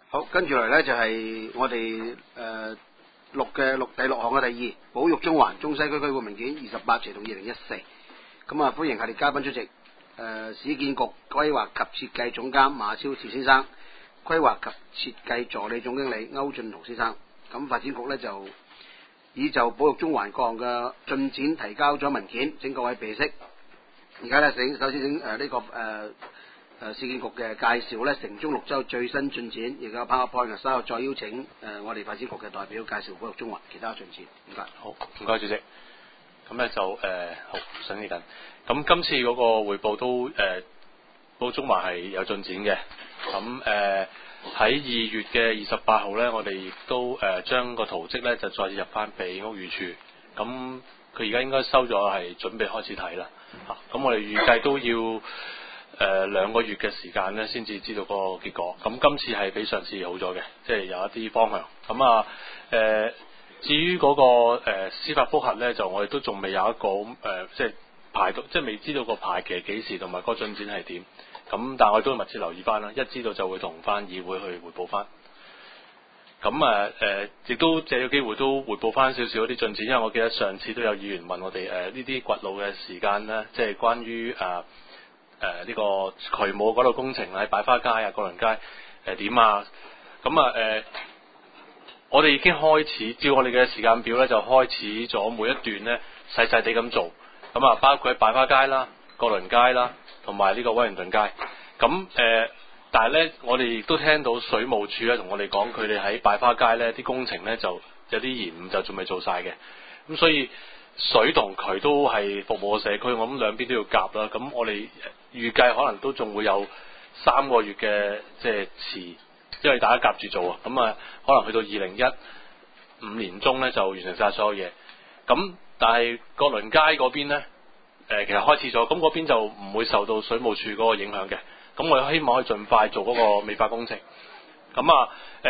好，跟住嚟咧就係我哋錄第六項嘅第二，保育中環中西區區域文件28斜同2014。咁啊，歡迎系列嘉賓出席。市建局規劃及設計總監馬超超先生，規劃及設計助理總經理歐俊豪先生。咁發展局咧就已就保育中環各項嘅進展提交咗文件，請各位備悉。而家咧首先請市建局嘅介紹咧城中綠洲最新進展，亦有 PowerPoint， 稍後再邀請我哋發展局嘅代表介紹保育中環其他進展。唔該。 好，唔該主席。咁咧就好想呢緊。咁今次嗰個匯報都保育中環係有進展嘅。咁喺2月嘅28號咧，我哋亦都將個圖則咧就再入翻俾屋宇署。咁佢而家應該收咗，係準備開始睇啦。咁我哋預計都要2個月嘅時間咧，先至知道個結果。咁今次係比上次好咗嘅，即係有一啲方向。咁啊至於嗰個司法覆核咧，就我哋都仲未有一個即係排到，即係未知道個排期幾時，同埋個進展係點。咁但係我哋都會密切留意翻啦，一知道就會同翻議會去匯報翻。咁亦都借咗機會都匯報翻少少啲進展，因為我記得上次都有議員問我哋呢啲掘路嘅時間咧，即係關於呢個渠務嗰度工程喺擺花街啊、國倫街點啊。咁我哋已經開始照我哋嘅時間表咧，就開始咗每一段咧細細地咁做。咁包括喺擺花街啦、國倫街啦，同埋呢個威靈頓街。咁但係咧，我哋亦都聽到水務署咧同我哋講，佢哋喺擺花街咧啲工程咧就有啲延誤，就仲未做晒嘅。咁所以水同渠都係服務嘅社區，我諗兩邊都要夾啦。咁我哋預計可能都仲會有3個月嘅即係遲，因為大家夾住做啊。咁可能去到2015年中咧就完成晒所有嘢。咁但係國倫街嗰邊咧，其實開始咗，咁嗰邊就唔會受到水務署嗰個影響嘅。咁我哋希望可以盡快做嗰個美化工程。咁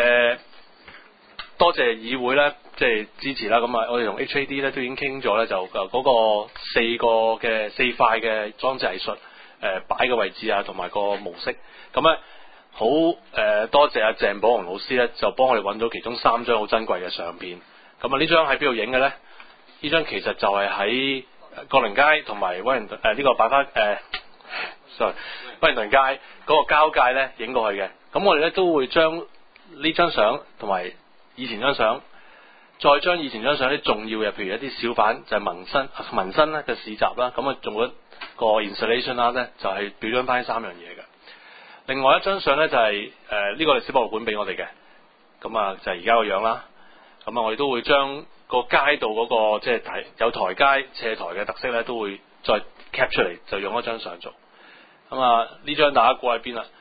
多謝議會咧，即係支持啦。咁我哋同 HAD 咧都已經傾咗咧，就嗰個4塊嘅裝置藝術擺嘅位置啊，同埋個模式。咁咧好多謝阿鄭寶鴻老師咧，就幫我哋揾到其中3張好珍貴嘅相片。咁呢張喺邊度影嘅咧？呢張其實就係喺國倫街同埋威靈頓呢個擺花威靈頓街嗰個交界咧影過去嘅。咁我哋咧都會將呢張相同埋以前張相，再將以前張相啲重要嘅，譬如一啲小販就係民生咧嘅市集啦。咁仲有個 installation 啦咧，就係表彰翻3樣嘢嘅。另外一張相咧就係呢個歷史博物館俾我哋嘅。咁就係而家個樣啦。咁我哋都會將個街道嗰個即係有台階斜台嘅特色咧，都會再 cap 出嚟，就用一張相做。呢張大家估喺邊啦？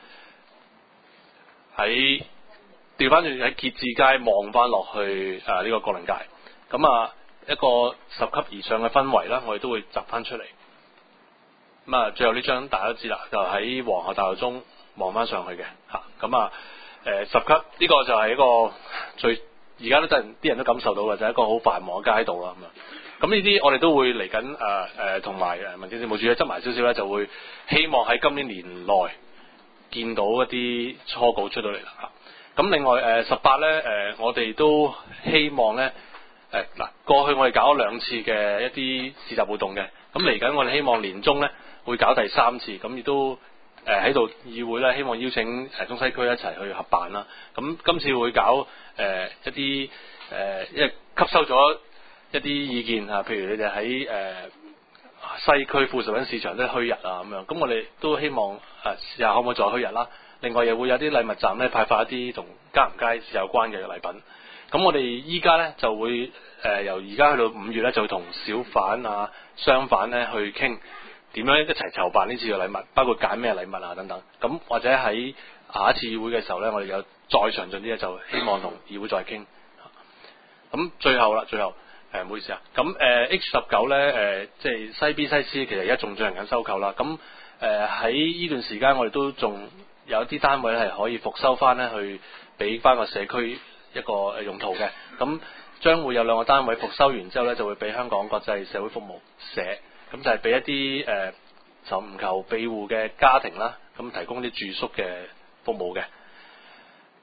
喺調翻轉喺結志街望翻落去呢個國倫街。一個10級以上嘅氛圍啦，我哋都會集翻出嚟。最後呢張大家都知啦，就喺皇后大道中望翻上去嘅嚇。10級呢個就係一個最而家都真係啲人都感受到嘅，就係一個好繁忙嘅街道啦。咁呢啲我哋都會嚟緊同埋民政事務處咧執埋少少咧，就會希望喺今年年內見到一啲初稿出到嚟啦。咁另外18咧我哋都希望咧過去我哋搞咗2次嘅一啲市集活動嘅，咁嚟緊我哋希望年中咧會搞第3次，咁亦都喺度議會咧希望邀請中西區一齊去合辦啦。咁今次會搞一啲因為吸收咗一啲意見譬如你哋喺西區富實品市場都虛日啊咁樣，咁我哋都希望試下可唔可以再虛日啦。另外又會有啲禮物站咧派發一啲同嘉咸街市有關嘅禮品。咁我哋依家咧就會由而家去到5月咧，就會同小販啊、商販咧去傾點樣一齊籌辦呢次嘅禮物，包括揀咩禮物啊等等。咁或者喺下一次議會嘅時候咧，我哋有再詳盡啲咧，就希望同議會再傾。咁最後唔好意思啊。咁H19咧即係西 B 西 C 其實而家仲進行緊收購啦。咁喺呢段時間我哋都仲有啲單位係可以復收翻咧，去俾翻個社區一個用途嘅。咁將會有2個單位復收完之後咧，就會俾香港國際社會服務社，咁就係俾一啲尋求庇護嘅家庭啦，咁提供啲住宿嘅服務嘅。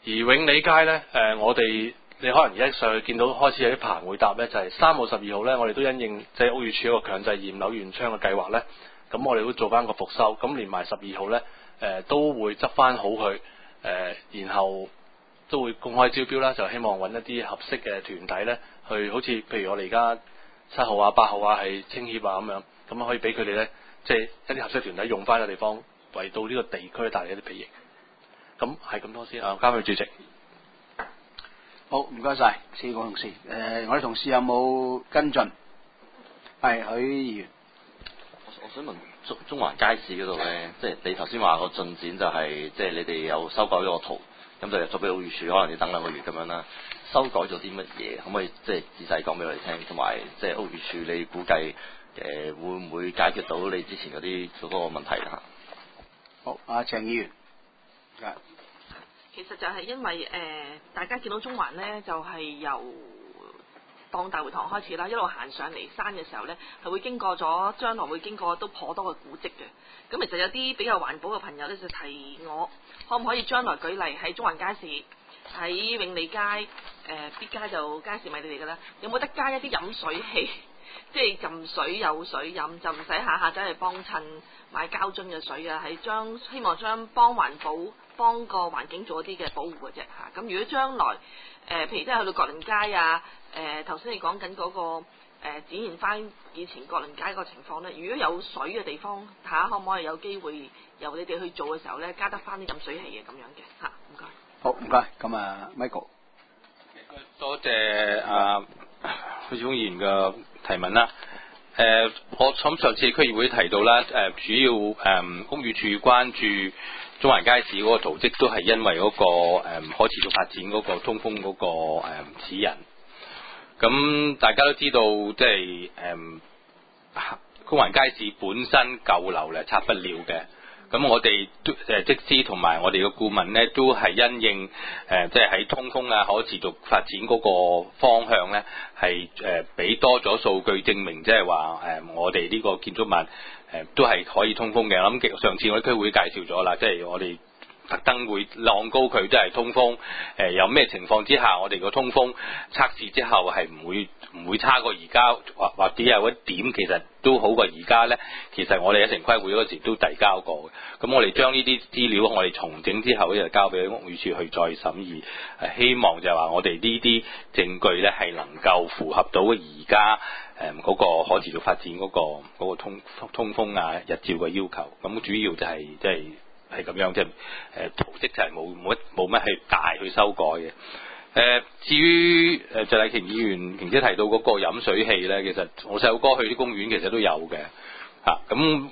而永利街呢，我哋你可能而家上去見到開始有啲棚會搭呢，就係3號、12號呢，我哋都因應即係屋宇署一個強制驗樓驗窗嘅計劃呢。咁我哋會做翻個復修，咁連埋12號呢，都會執翻好佢，然後都會公開招標啦，就希望揾一啲合適嘅團體呢，去好似譬如我哋而家7號啊、8號啊係青協啊咁樣，咁可以俾佢哋呢，即係一啲合適團體用翻嘅地方，為到呢個地區帶嚟一啲裨益。咁係咁多先啊，交俾主席。 好，唔該晒，司局同事。我哋同事有冇跟進？係許議員。 我想問中環街市嗰度咧，即係你頭先話個進展就係，即係你哋有修改咗個圖，咁就入咗俾屋宇署，可能要等2個月咁樣啦。修改咗啲乜嘢？可唔可以即係仔細講俾我哋聽？同埋即係屋宇署，你估計會唔會解決到你之前嗰啲嗰個問題啊？ 好，阿鄭議員。 其實就係因為大家見到中環呢，就係由當大會堂開始啦，一路行上嚟山嘅時候呢，係會經過咗，將來會經過都頗多嘅古蹟嘅。咁其實有啲比較環保嘅朋友呢，就提我，可唔可以將來舉例喺中環街市，喺永利街必街就街市咪你哋嘅啦，有冇得加一啲飲水器？即係浸水有水飲，就唔使下下走去幫襯買膠樽嘅水啊，係希望將幫環保、幫個環境做一啲嘅保護嘅啫嚇。咁如果將來譬如真係去到國麟街啊，頭先你講緊嗰個展現翻以前國麟街個情況咧，如果有水嘅地方，睇下可唔可以有機會由你哋去做嘅時候咧，加得翻啲飲水器嘅咁樣嘅嚇。唔該。 好，唔該。咁啊 ，Michael。 多謝許智峯議員嘅提問啦。我諗上次區議會提到啦，主要屋宇署關注中環街市嗰個圖則，都係因為嗰個可持續發展嗰個通風嗰個指引。咁大家都知道，即係中環街市本身舊樓咧拆不了嘅。咁我哋都則師同埋我哋嘅顧問咧，都係因應即係喺通風啊可持續發展嗰個方向咧，係俾多咗數據證明，即係話我哋呢個建築物都係可以通風嘅。我諗上次我哋區會介紹咗啦，即係我哋特登會晾高佢都係通風。有咩情況之下，我哋個通風測試之後係唔會差過而家，或者有一點其實都好過而家咧。其實我哋喺城規會嗰時都遞交過嘅。咁我哋將呢啲資料我哋重整之後咧，就交俾屋宇署去再審議。希望就係話我哋呢啲證據咧係能夠符合到而家嗰個可持續發展嗰個通風啊日照嘅要求。咁主要就係即係咁樣，即係圖則就係冇乜去大去修改嘅。至於謝麗瓊議員婷姐提到嗰個飲水器咧，其實我細路哥去啲公園其實都有嘅嚇。咁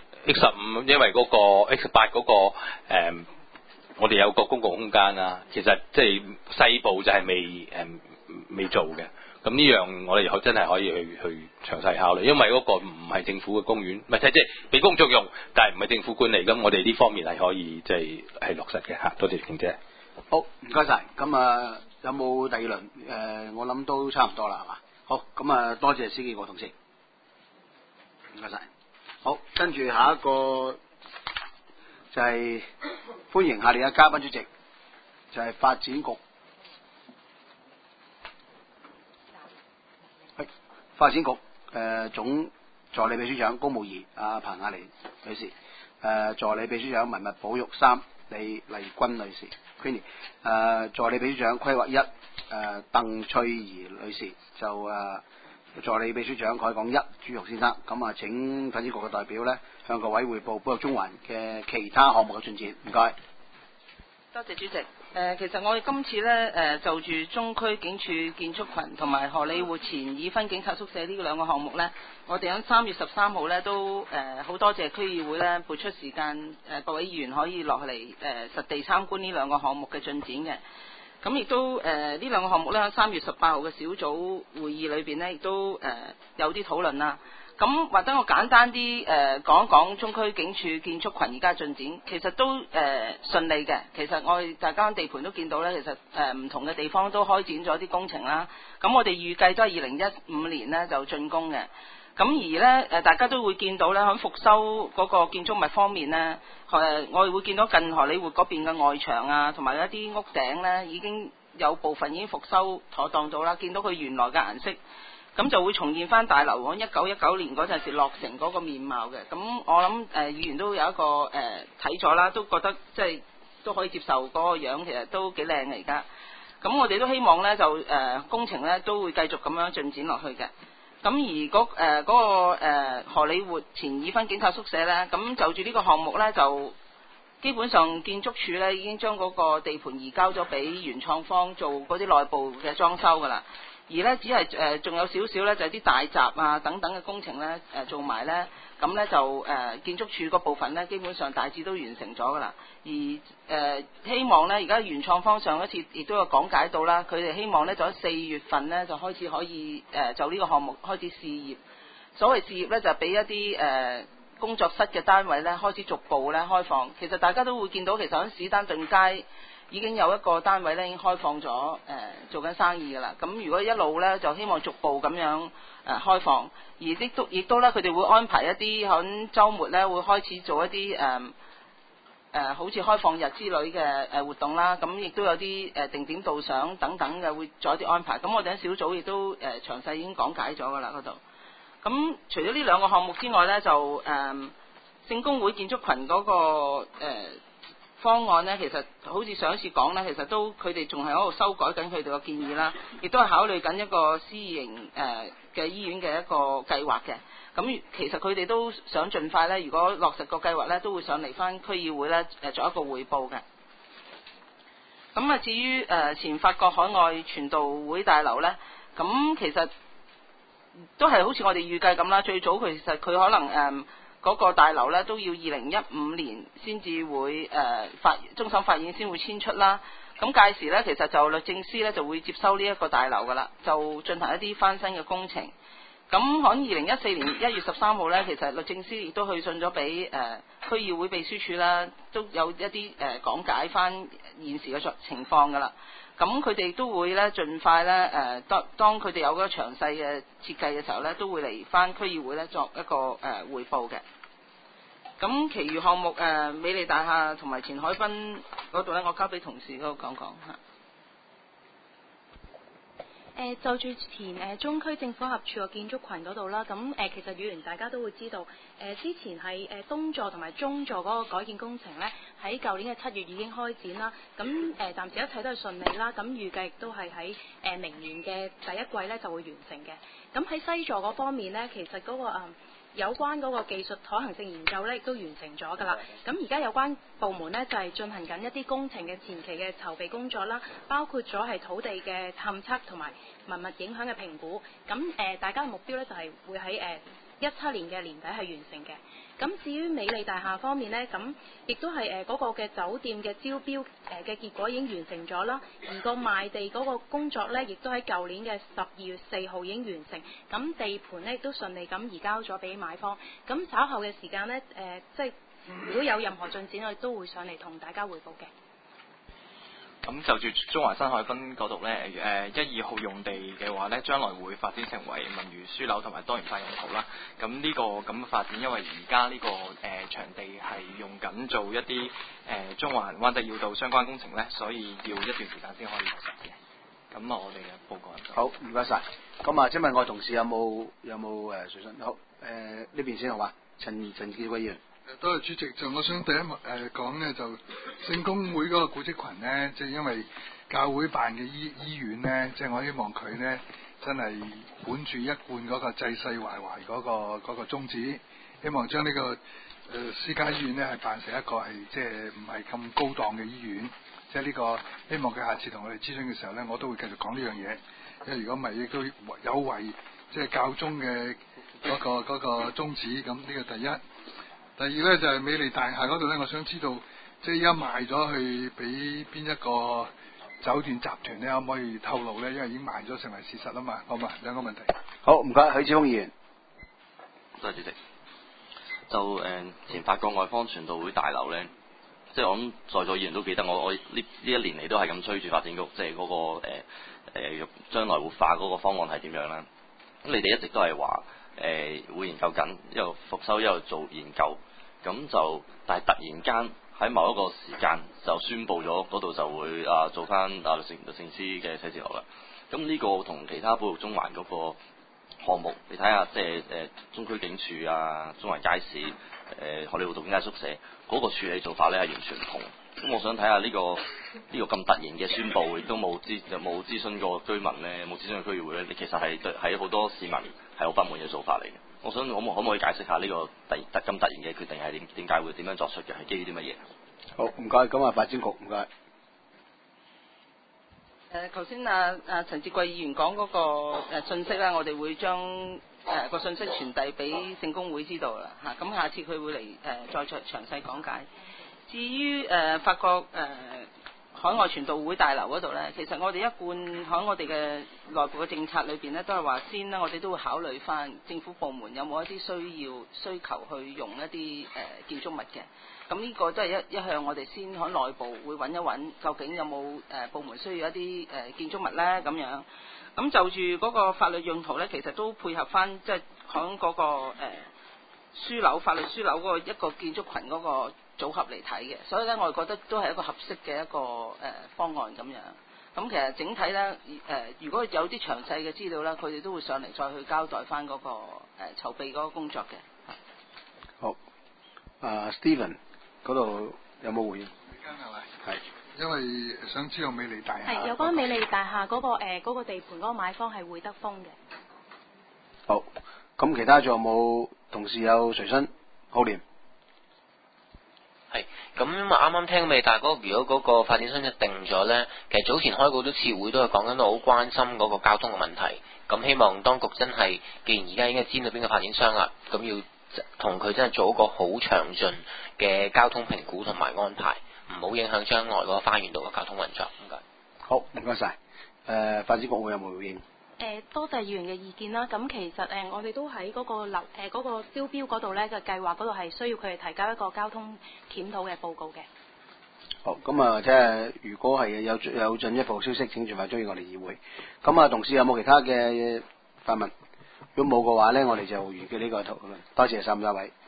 X15 因為嗰個 X8 嗰個我哋有個公共空間啦，其實即係細部就係未做嘅。咁呢樣我哋真係可以去詳細考慮，因為嗰個唔係政府嘅公園，唔係即係俾公眾用，但係唔係政府管理，咁我哋呢方面係可以即係落實嘅嚇。多謝婷姐。 好，唔該晒。咁啊，有冇第二輪？我諗都差唔多啦，係嘛？好，咁啊，多謝司機個同事，唔該晒。好，跟住下一個就係歡迎下列嘅嘉賓出席，就係發展局。發展局總助理秘書長公務員阿彭雅妮女士，助理秘書長文物保育3李麗君女士 Queenie， 助理秘書長規劃1鄧翠怡女士，就助理秘書長海港1朱玉先生。咁啊，請發展局嘅代表咧向各位匯報保育中環嘅其他項目嘅進展。唔該。 多謝主席。其實我哋今次咧就住中區警署建築群同埋荷里活前已婚警察宿舍呢兩個項目咧，我哋喺3月13號咧都好多謝區議會咧撥出時間各位議員可以落嚟實地參觀呢兩個項目嘅進展嘅。咁亦都呢兩個項目咧喺3月18號嘅小組會議裏邊咧，亦都有啲討論啦。咁或者我簡單啲講一講中區警署建築群而家進展，其實都順利嘅。其實我哋大家地盤都見到咧，其實唔同嘅地方都開展咗啲工程啦。咁我哋預計都係2015年咧就竣工嘅。 咁而咧大家都會見到咧喺復修嗰個建築物方面咧，我哋會見到近荷里活嗰邊嘅外牆啊，同埋一啲屋頂咧已經有部分已經復修妥當到啦，見到佢原來嘅顏色。咁就會重現翻大樓喺1919年嗰陣時落成嗰個面貌嘅。咁我諗議員都有一個睇咗啦，都覺得即係都可以接受嗰個樣，其實都幾靚嘅而家。咁我哋都希望咧就工程咧都會繼續咁樣進展落去嘅。咁而嗰個荷里活前已婚警察宿舍咧，咁就住呢個項目咧就基本上建築署咧已經將嗰個地盤移交咗俾原創方做嗰啲內部嘅裝修㗎啦。而咧只係仲有少少咧，就係啲大閘啊等等嘅工程咧做埋咧，咁咧就建築署嗰部分咧基本上大致都完成咗噶啦。而希望咧而家原創方上一次亦都有講解到啦，佢哋希望咧就喺4月份咧就開始可以就呢個項目開始試業。所謂試業咧就俾一啲工作室嘅單位咧開始逐步咧開放。其實大家都會見到，其實喺史丹頓街已經有一個單位咧已經開放咗做緊生意㗎啦。咁如果一路咧就希望逐步咁樣開放，而亦都咧佢哋會安排一啲喺週末咧會開始做一啲好似開放日之類嘅活動啦。咁亦都有啲定點導賞等等嘅會做一啲安排。咁我哋喺小組亦都詳細已經講解咗㗎啦嗰度。咁除咗呢兩個項目之外咧，就聖公會建築群嗰個方案呢，其實好似上一次講呢，其實都佢哋仲係喺度修改緊佢哋嘅建議啦，亦都係考慮緊一個私營嘅醫院嘅一個計劃嘅。咁其實佢哋都想盡快呢，如果落實個計劃呢，都會上嚟翻區議會呢做一個彙報嘅。咁至於前法國海外傳道會大樓呢，咁其實都係好似我哋預計咁啦。最早其實佢可能嗰個大樓咧都要2015年先至會終審法院先會遷出啦。咁屆時咧，其實就律政司咧就會接收呢一個大樓噶啦，就進行一啲翻新嘅工程。咁喺2014年1月13號咧，其實律政司亦都去信咗俾區議會秘書處啦，都有一啲講解翻現時嘅情況噶啦。咁佢哋都會咧盡快咧當佢哋有嗰個詳細嘅設計嘅時候咧，都會嚟翻區議會咧作一個彙報嘅。咁其餘項目美利大廈同埋前海濱嗰度咧，我交俾同事嗰度講講嚇。 就住前中區政府合署個建築群嗰度啦，咁其實議員大家都會知道，之前係東座同埋中座嗰個改建工程咧，喺舊年嘅7月已經開展啦。咁暫時一切都係順利啦，咁預計亦都係喺明年嘅第一季咧就會完成嘅。咁喺西座嗰方面咧，其實嗰個有關嗰個技術可行性研究咧，亦都完成咗㗎啦。咁而家有關部門咧就係進行緊一啲工程嘅前期嘅籌備工作啦，包括咗係土地嘅勘測同埋文物影響嘅評估。咁大家嘅目標咧就係會喺17年嘅年底係完成嘅。咁至於美利大廈方面呢，咁亦都係嗰個嘅酒店嘅招標嘅結果已經完成咗啦，而個賣地嗰個工作呢，亦都喺舊年嘅12月4號已經完成，咁地盤呢亦都順利咁移交咗俾買方。咁稍後嘅時間呢，即係如果有任何進展，我哋都會上嚟同大家匯報嘅。 咁就住中環新海濱嗰度呢，1、2號用地嘅話呢，將來會發展成為文娛書樓同埋多元化用途啦。咁呢個咁嘅發展，因為而家呢個場地係用緊做一啲中環灣仔繞道相關工程呢，所以要一段時間先可以落實嘅。咁我哋嘅報告好，唔該晒。咁請問我同事有冇水信？好，呢邊先好嘛？陳志偉議員。 多謝主席，就我想第一講呢，就聖公會嗰個古蹟群呢，即係因為教會辦嘅醫院呢，即係我希望佢呢真係本住一貫嗰個濟世懷懷嗰個宗旨，希望將呢個私家醫院呢係辦成一個係即係唔係咁高檔嘅醫院，即係呢個希望佢下次同我哋諮詢嘅時候呢，我都會繼續講呢樣嘢，因為如果唔係亦都有違即係教宗嘅嗰個宗旨，咁呢個第一。第二咧就係美利大廈嗰度咧，我想知道即係而家賣咗去俾邊一個酒店集團咧，可唔可以透露咧？因為已經賣咗成為事實啦嘛，好嘛？兩個問題。 好，唔該，許智峰議員。 多謝主席。就前法國外方傳道會大樓咧，即係我諗在座議員都記得我呢一年嚟都係咁催住發展局，即係嗰個將來活化嗰個方案係點樣啦？咁你哋一直都係話會研究緊，一路復修一路做研究，咁就但係突然間喺某一個時間就宣布咗嗰度就會做翻律政司嘅寫字樓啦。咁呢個同其他保育中環嗰個項目，你睇下即係中區警署啊、中環街市、荷李活道經街宿舍嗰個處理做法咧係完全唔同。咁我想睇下呢個咁突然嘅宣佈，亦都冇諮詢過居民咧，冇諮詢過區議會咧，你其實係好多市民係好不滿嘅做法嚟嘅。我想可唔可以解釋下呢個咁突然嘅決定係點解會點樣作出嘅？係基於啲乜嘢？ 好，唔該。咁啊，發展局唔該。 頭先陳志貴議員講嗰個信息咧，我哋會將個信息傳遞俾聖公會知道啦嚇。咁下次佢會嚟再詳細講解。至於法國海外傳道會大樓嗰度咧，其實我哋一貫喺我哋嘅內部嘅政策裏邊咧，都係話先啦，我哋都會考慮翻政府部門有冇一啲需求去用一啲建築物嘅。咁呢個都係一向我哋先喺內部會揾一揾，究竟有冇部門需要一啲建築物咧咁樣。咁就住嗰個法律用途咧，其實都配合翻即係喺嗰個書樓法律書樓嗰個一個建築群嗰個組合嚟睇嘅，所以咧我哋覺得都係一個合適嘅一個方案咁樣。咁其實整體咧如果有啲詳細嘅資料咧，佢哋都會上嚟再去交代翻嗰個籌備嗰個工作嘅。 好，Steven 嗰度有冇回應？係。 因為想知道美利大廈。 係有關美利大廈嗰個地盤嗰個買方係會德豐嘅。 好，咁其他仲有冇同事有隨身？浩廉。 係，咁啱啱聽美大嗰如果嗰個發展商一定咗呢，其實早前開過多次會都係講緊都好關心嗰個交通嘅問題。咁希望當局真係，既然而家應該知道邊個發展商啦，咁要同佢真係做一個好詳盡嘅交通評估同埋安排，唔好影響將來嗰個花園道嘅交通運作。唔該。 好，唔該晒。發展局會有冇回應？ 多謝議員嘅意見啦。咁其實我哋都喺嗰個嗰個招標嗰度咧嘅計劃嗰度係需要佢哋提交一個交通檢討嘅報告嘅。 好，咁啊，即係如果係有進一步消息，請盡快追我哋議會。咁啊，同事有冇其他嘅發問？如果冇嘅話咧，我哋就完結呢個討論。多謝3位。